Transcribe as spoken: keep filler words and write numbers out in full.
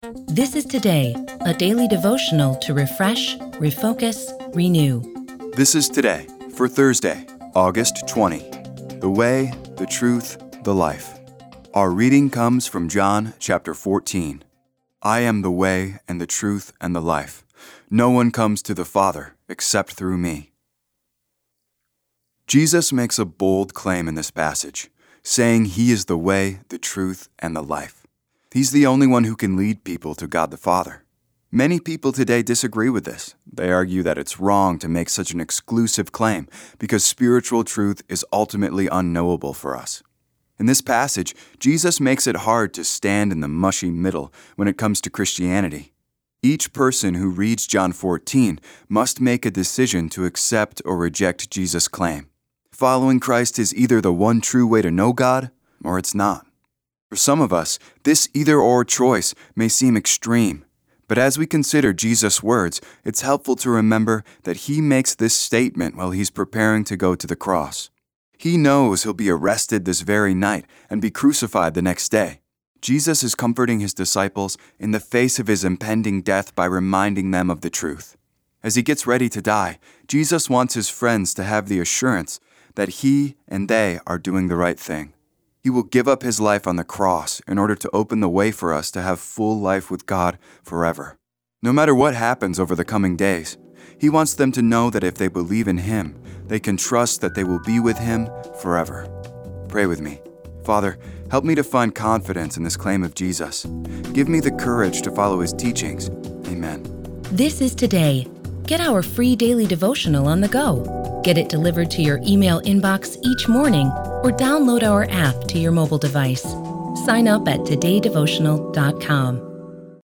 This is Today, a daily devotional to refresh, refocus, renew. This is Today for Thursday, August twentieth. The way, the truth, the life. Our reading comes from John chapter fourteen. I am the way and the truth and the life. No one comes to the Father except through me. Jesus makes a bold claim in this passage, saying he is the way, the truth, and the life. He's the only one who can lead people to God the Father. Many people today disagree with this. They argue that it's wrong to make such an exclusive claim because spiritual truth is ultimately unknowable for us. In this passage, Jesus makes it hard to stand in the mushy middle when it comes to Christianity. Each person who reads John fourteen must make a decision to accept or reject Jesus' claim. Following Christ is either the one true way to know God, or it's not. For some of us, this either-or choice may seem extreme, but as we consider Jesus' words, it's helpful to remember that he makes this statement while he's preparing to go to the cross. He knows he'll be arrested this very night and be crucified the next day. Jesus is comforting his disciples in the face of his impending death by reminding them of the truth. As he gets ready to die, Jesus wants his friends to have the assurance that he and they are doing the right thing. He will give up his life on the cross in order to open the way for us to have full life with God forever. No matter what happens over the coming days, he wants them to know that if they believe in him, they can trust that they will be with him forever. Pray with me. Father, help me to find confidence in this claim of Jesus. Give me the courage to follow his teachings. Amen. This is Today. Get our free daily devotional on the go. Get it delivered to your email inbox each morning or download our app to your mobile device. Sign up at today devotional dot com.